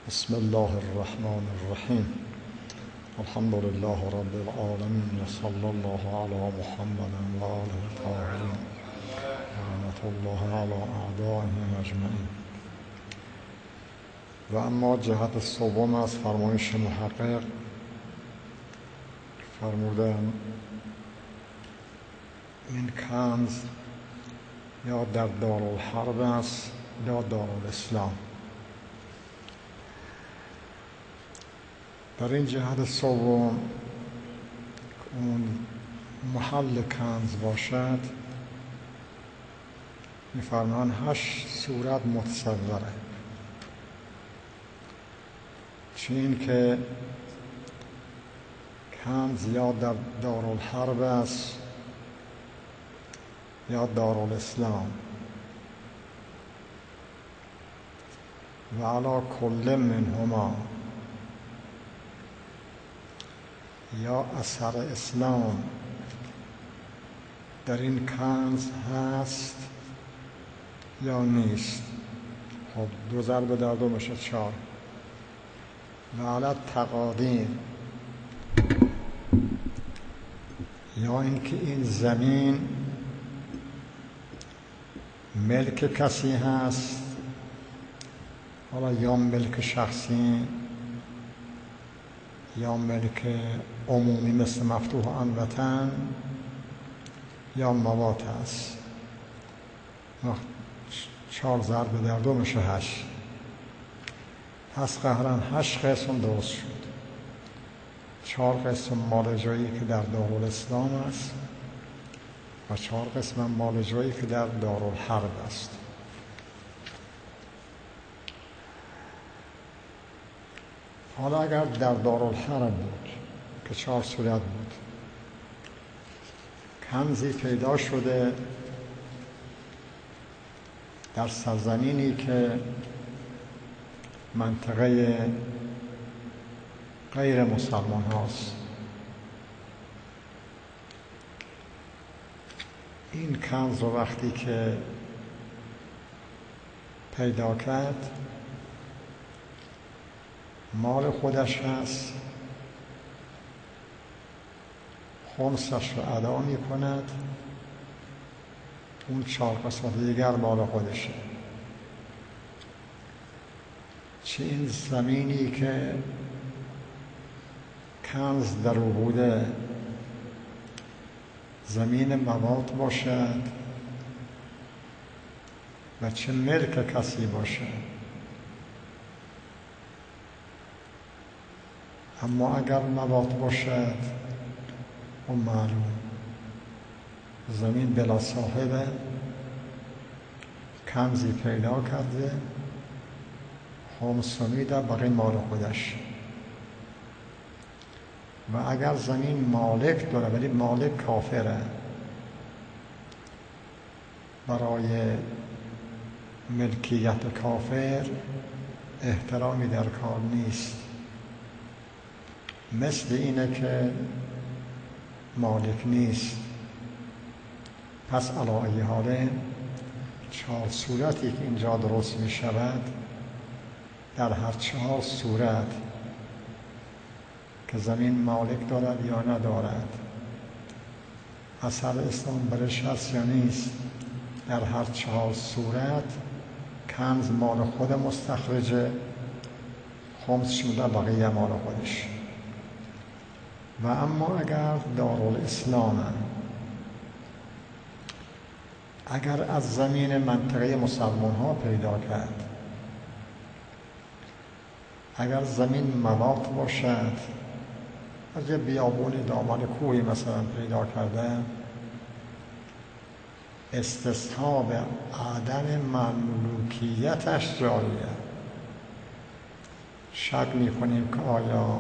بسم الله الرحمن الرحیم. الحمد لله رب العالمین و صلی الله علی محمد و آله الطاهرین رحمت الله علی اعدائهم اجمعین. و اما جهت سوم از فرمایش محقق فرمودن این کنز یا در دارالحرب است یا دارالاسلام. در این جهت سوم اون محل کنز باشد می‌فرمایند 8 صورت متصوره. چه این که کنز یا در دارالحرب است یا دارالاسلام و علی کل منهما، یا اثر اسلام در این کنز هست یا نیست. خب 2 ضرب در 2 میشه 4. و علی تقادیر، یا اینکه این زمین ملک کسی هست، حالا یا ملک شخصی یا ملک عمومی مثل مفتوح عنوتن، یا موات هست. 4 ضرب در 2 میشه 8. پس قهرن 8 قسم درست شد. 4 قسم مال جایی که در دارالاسلام است و 4 قسم مال جایی که در دارالحرب است. حالا اگر در دارالحرب بود که 4 صورت بود، کنزی پیدا شده در سرزمینی که منطقه غیر مسلمان هاست، این کنز رو وقتی که پیدا کرد مال خودش هست، خمسش رو ادا می کند، اون 4 قسمت دیگر مال خودشه. چه این زمینی که کنز در او بوده زمین موات باشد و چه ملک کسی باشد. اما اگر موات باشد اون معلوم زمین بلا صاحبه، کنزی پیدا کرده، خمس میده، بقیه مال خودش. و اگر زمین مالک داره ولی مالک کافره، برای ملکیت کافر احترامی در کار نیست. مثل اینه که مالک نیست. پس علی ای حال 4 صورتی که اینجا درست می شود، در هر 4 صورت که زمین مالک دارد یا ندارد، اثر اسلام برش هست یا نیست، در هر 4 صورت کنز مال خود مستخرجه، خمس شده، بقیه مال خودش. و اما اگر دارالاسلام، اگر از زمین منطقه مسلمان ها پیدا کرد، اگر زمین موات باشد، از یه بیابون دامن کوهی مثلا پیدا کرده، استصحاب عدم مملوکیتش جاریه. شک می‌کنیم که آیا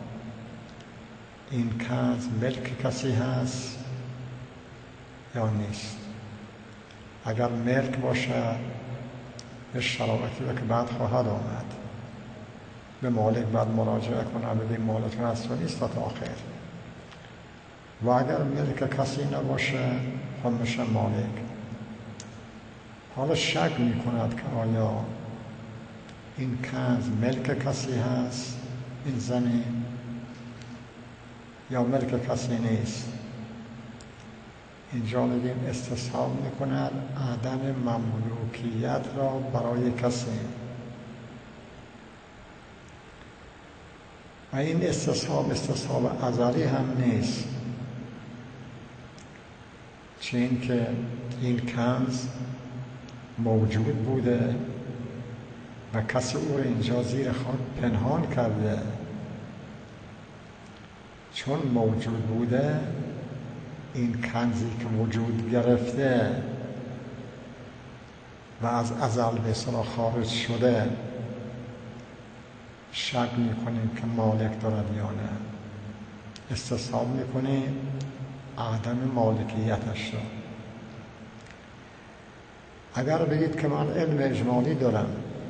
این کنز ملک کسی هست یا نیست. اگر ملک باشه به شرایطی که بعد خواهد آمد، به مالک بعد مراجعه کنه ببین مالک هست و نیست تا آخر. و اگر ملک کسی نباشه خب میشه مالک. حالا شک میکند که آیا این کنز ملک کسی هست، این زمین، یا ملک کسی نیست. اینجا میگیم استصحاب میکند عدم مملوکیت را برای کسی، و این استصحاب ازلی هم نیست، چون که این کنز موجود بوده و کسی او را اینجا زیر خاک پنهان کرده. چون موجود بوده، این کنزی که وجود گرفته و از ازل به اصطلاح خارج شده، شک میکنیم که مالک دارد یا نه. استصحاب میکنیم عدم مالکیتش را. اگر بگید که من علم اجمالی دارم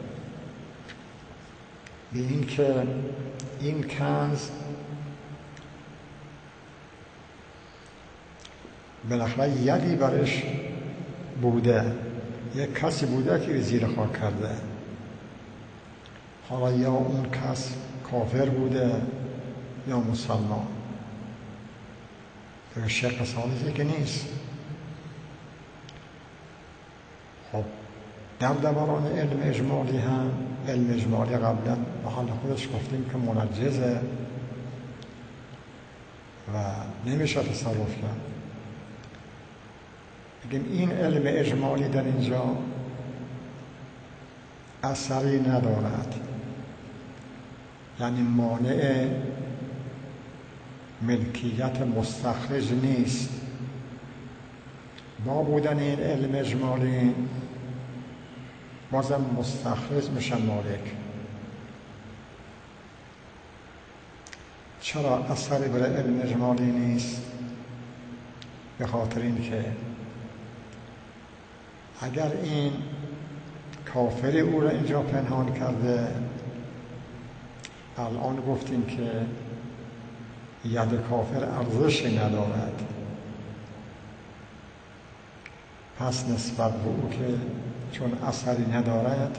به این که این کنز بالاخره یدی برش بوده، یک کسی بوده که زیر خاک کرده، حالا یا اون کس کافر بوده یا مسلمان، در شق ثالثی که نیست. خب در دوران علم اجمالی هم، علم اجمالی قبلا به حال خودش گفتیم که منجزه و نمیشه تصرف کرد. بگیم این علم اجمالی در اینجا اثری ندارد، یعنی مانع ملکیت مستخرج نیست. با بودن این علم اجمالی بازم مستخرج میشه مالک. چرا اثری برای علم اجمالی نیست؟ به خاطر این که اگر این کافر او را اینجا پنهان کرده، الان گفتیم که ید کافر ارزشی ندارد، پس نسبت به او که چون اثری ندارد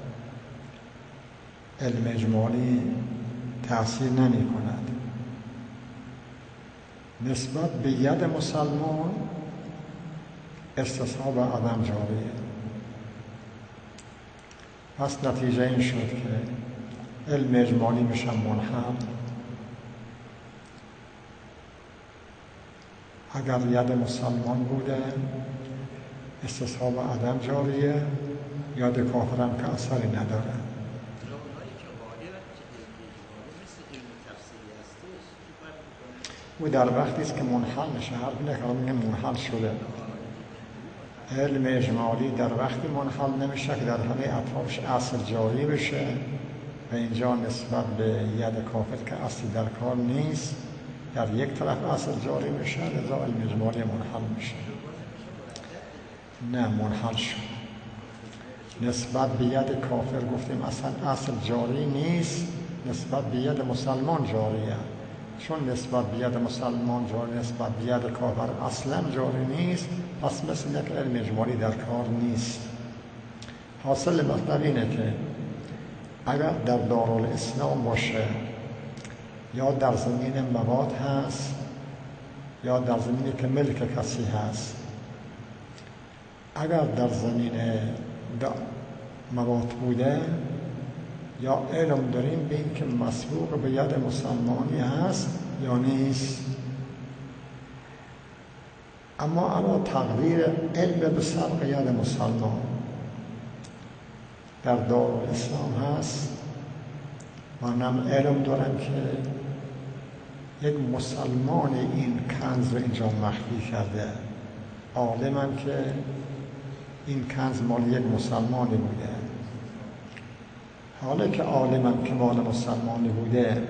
علم اجمالی تأثیر نمی کند. نسبت به ید مسلمان استصحاب عدم جاریه. پس نتیجه این شد که علم اجمالی میشه منحل اگر ید مسلمان بوده، استصحاب عدم جاریه، ید کافرم که اثری نداره. او در وقتی است که منحل میشه، حرف نکنم منحل شده. علم اجمالی در وقتی منحل نمیشه که در همه اطرافش اصل جاری بشه و اینجا نسبت به ید کافر که اصلی در کار نیست در یک طرف اصل جاری میشه، لذا علم اجمالی منحل میشه. نه، منحل شد. نسبت به ید کافر گفتیم اصلا اصل جاری نیست، نسبت به ید مسلمان جاریه. چون نسبت به ید مسلمان جاری، نسبت به ید کافر اصلا جاری نیست، پس مثل یک علم اجمالی در کار نیست. حاصل مطلب اینه که اگر در دارالاسلام باشه یا در زمین مواد هست یا در زمینی که ملک کسی هست، اگر در زمین مواد بوده یا علم داریم به این که مسبوق به ید مسلمانی هست یا نیست. اما الان تقدیر علم به سبق ید مسلمان در دارالاسلام هست، منم علم دارم که یک مسلمان این کنز رو اینجا مخفی کرده، عالمم که این کنز مال یک مسلمانی بوده. حالا که عالمم که مال مسلمانی بوده،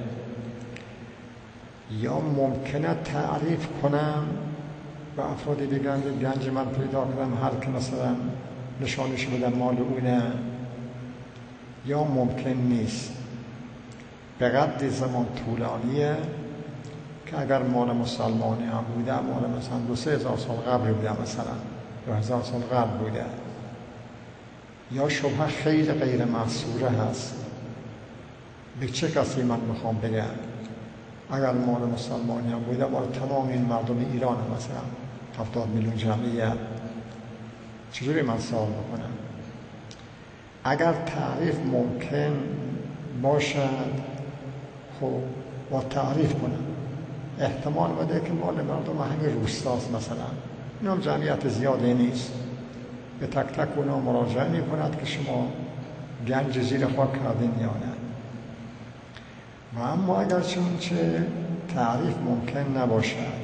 یا ممکنه تعریف کنم و افرادی بگن گنج من پیدا کردم، هر که مثلا نشانش بدم مال اونه، یا ممکن نیست. به قدر زمان طولانیه که اگر مال مسلمانی هم بوده، مال مثلا 2-3 هزار سال قبل بوده، مثلا 2000 سال قبل بوده، یا شبهه خیلی غیر محصوره هست. به چه کسی من میخوام بگم؟ اگر مال مسلمانی هم بوده مال تمام این مردم ایران هم، مثلا 70 میلیون جمعیت، چجوری من سوال بکنم؟ اگر تعریف ممکن باشد خب با تعریف کنم. احتمال بده که مال مردم همین روستاست مثلا، این هم جمعیت زیاده نیست. به تک تک اونا مراجعه می کند که شما گنج زیر خاک کردین یا نه. و اما اگر چه تعریف ممکن نباشد،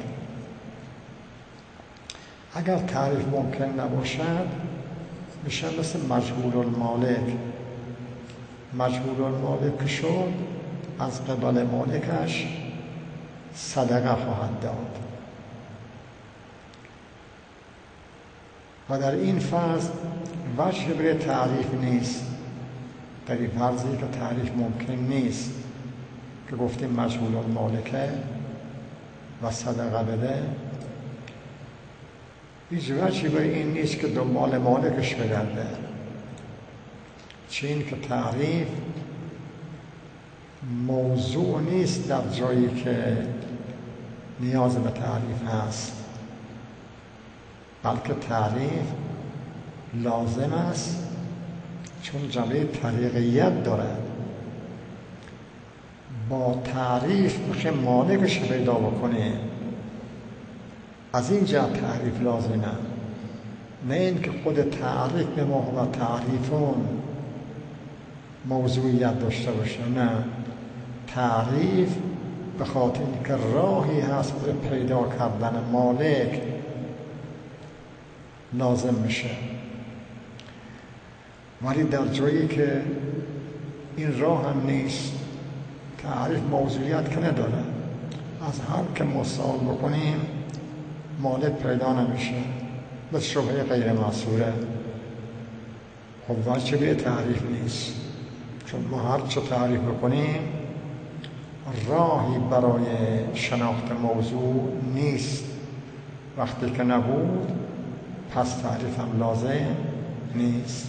اگر تعریف ممکن نباشد میشه مثل مجهول المالک. مجهول المالک شد از قبل مالکش صدقه خواهد داد و در این فرض وجه به تعریف نیست. در این فرضی که تعریف ممکن نیست که گفتیم مجهول المالکه و صدقه بده، هیچ وجهی به این نیست که دنبال مالکش بگرده. چه این که تعریف موضوع نیست در جایی که نیاز به تعریف هست، بلکه تعریف لازم است چون جنبه طریقیت دارد. با تعریف میشه مالکش پیدا بکنه، از این جهت تعریف لازمه، نه این که خود تعریف به ما و تعریفون موضوعیت داشته باشه. نه، تعریف به خاطر اینکه راهی هست به پیدا کردن مالک لازم میشه. ولی در جایی که این راه هم نیست، تعریف موضوعیت که نداره، از هر که مسائل بکنیم مالک پیدا نمیشه، بس شبهه غیر محصوره. خب وجه به تعریف نیست، چون ما هر چه تعریف بکنیم راهی برای شناخت موضوع نیست. وقتی که نبود پس تعریف هم لازم نیست.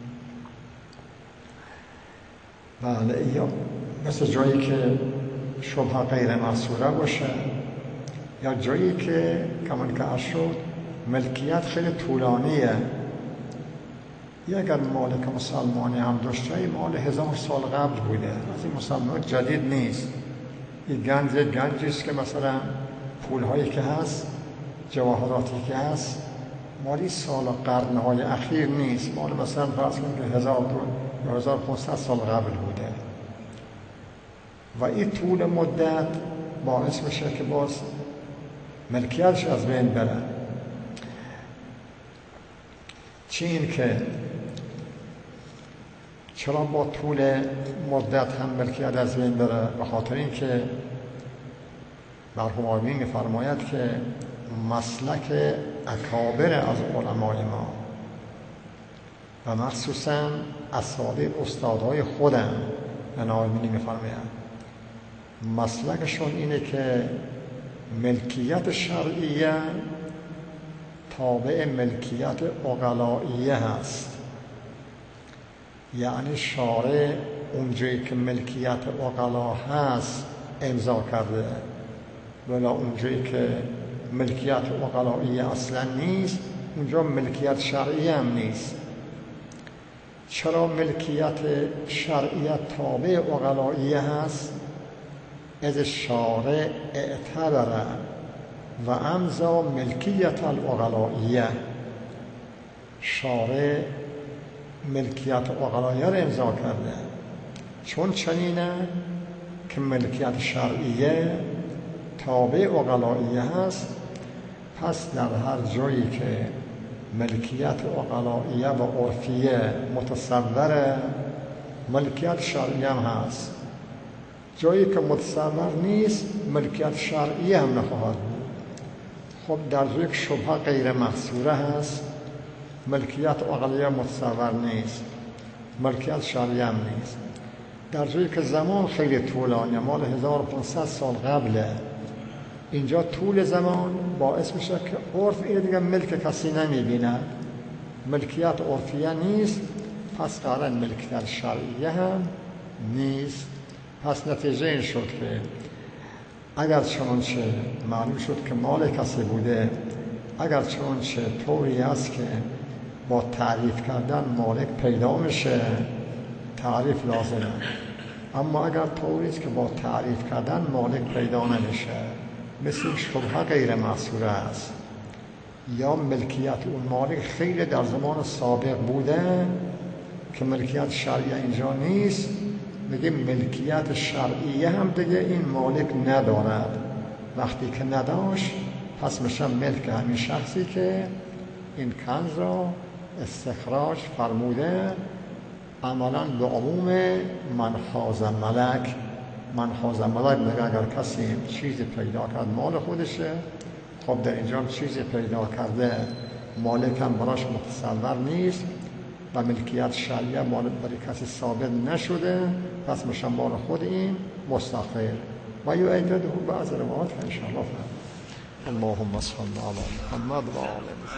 بله، یا مثل جایی که شبهه غیر محصوره باشه، یا جایی که کمان که عرض شد ملکیت خیلی طولانیه. یا اگر مالک مسلمانی هم داشته، این مال 1000 سال قبل بوده، از این مسلمان جدید نیست. این گنجی است که مثلا پولهایی که هست، جواهراتی که هست، مالی سال و قرنهای اخیر نیست، مال مثلا فرض کنید که 1000 یا 1500 سال قبل بوده. و این طول مدت باعث میشه که باز ملکیتش از بین بره. چه این که چرا با طول مدت هم ملکیت از بین بره؟ به خاطر این که مرحوم آقایی می‌فرماید که مسلک اکابر از علمای ما و مخصوصا اساتید استادهای خودم، من آقایی می‌فرماید مسلکشون اینه که ملکیت شرعیه تابع ملکیت عقلائیه هست. یعنی شارع اونجایی که ملکیت عقلا هست امضا کرده، ولی اونجایی که ملکیت عقلائیه اصلا نیست اونجا ملکیت شرعیه هم نیست. چرا ملکیت شرعیت تابع عقلائیه هست؟ از شارع اعتبره و امضا ملکیت العقلائیه، شارع ملکیت عقلائیه را امضا کرده. چون چنینه که ملکیت شرعیه تابع عقلائیه هست، پس در هر جایی که ملکیت عقلائیه و عرفیه متصوره ملکیت شرعیه هم هست. جایی که متصور نیست ملکیت شرعیه هم نخواهد بود. خب در جایی که شبهه غیر محصوره هست ملکیت عقلائیه متصور نیست، ملکیت شرعیه هم نیست. در جایی که زمان خیلی طولانیه، مال 1500 سال قبله، اینجا طول زمان باعث میشه که عرف این دیگه ملک کسی نمیبینه، ملکیت عرفیه نیست، پس قرار ملکیت شرعیه هم نیست. پس نتیجه این شد که اگر چنانچه معلوم شد که مال کسی بوده، اگر چنانچه طوری است که با تعریف کردن مالک پیدا میشه، تعریف لازمه. اما اگر طوری است که با تعریف کردن مالک پیدا نمیشه، مثل شبهه غیر محصوره است، یا ملکیت اون مالک خیلی در زمان سابق بوده که ملکیت شرعیه اینجا نیست، میگه ملکیت شرعیه هم دیگه این مالک ندارد. وقتی که نداشت پس میشه ملک همین شخصی که این کنز را استخراج فرموده. عملا به عموم من حاز ملک میگه اگر کسی چیزی پیدا کرد مال خودشه، خب در اینجا چیزی پیدا کرده مالک هم براش متصور نیست و ملکیت شرعیه مال برای کسی ثابت نشده، پس میشه مال خود این مستقر. و یعیده بعض روایات انشاءالله. اللهم صل علی محمد و آله